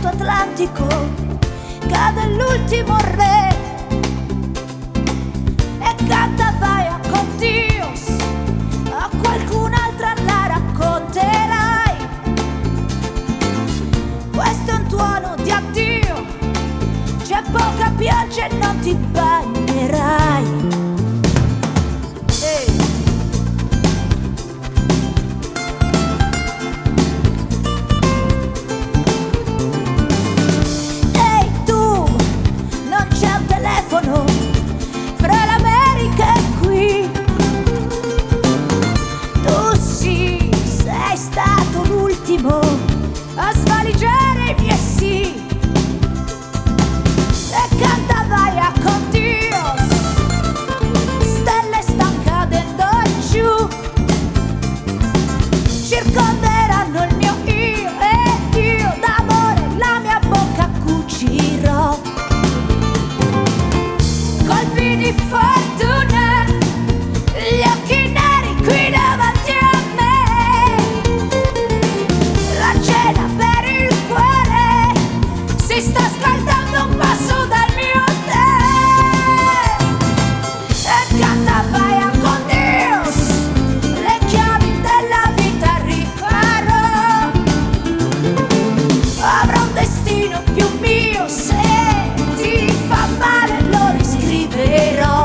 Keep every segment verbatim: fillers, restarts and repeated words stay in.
Atlantico cade l'ultimo re e canta vai a con Dios, a qualcun'altra la racconterai. Questo è un tuono di addio, c'è poca pioggia e non ti bagnerai. Ehi. Fra l'America e qui, tu sì, sei stato l'ultimo a svaligiare i miei sì e canta vai a con Dios, stelle stanno cadendo giù, circonderanno il mio io ed io d'amore la mia bocca cucirò. Colpi di fortuna, gli occhi neri qui davanti a me, la cena per il cuore si sta scaldando un passo dal mio tè e canta vai a con Dios, le chiavi della vita rifarò, avrò un destino più mio, se ti fa male lo riscriverò.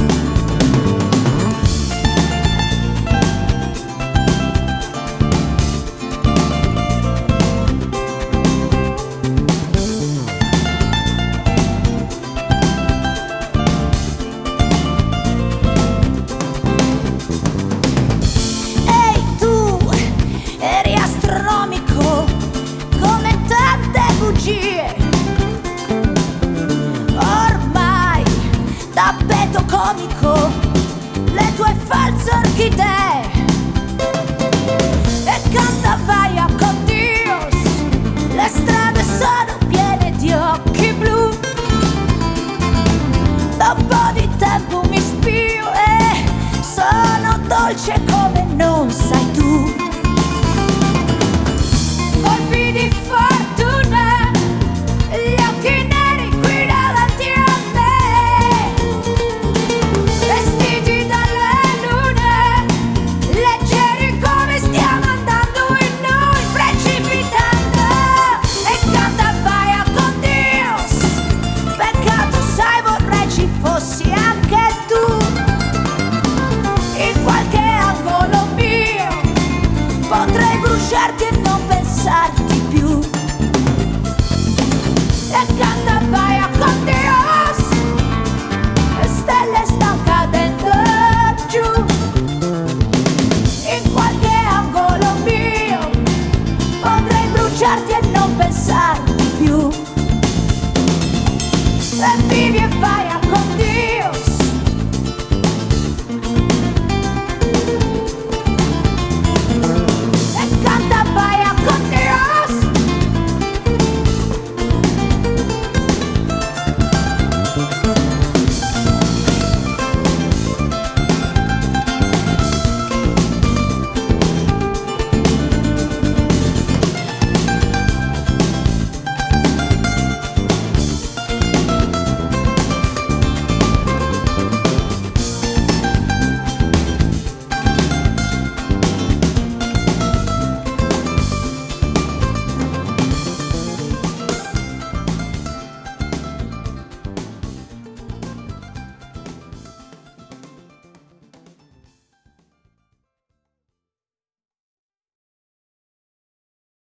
Ehi tu, eri astronomico come tante bugie, ormai tappeto comico le tue false orchidee.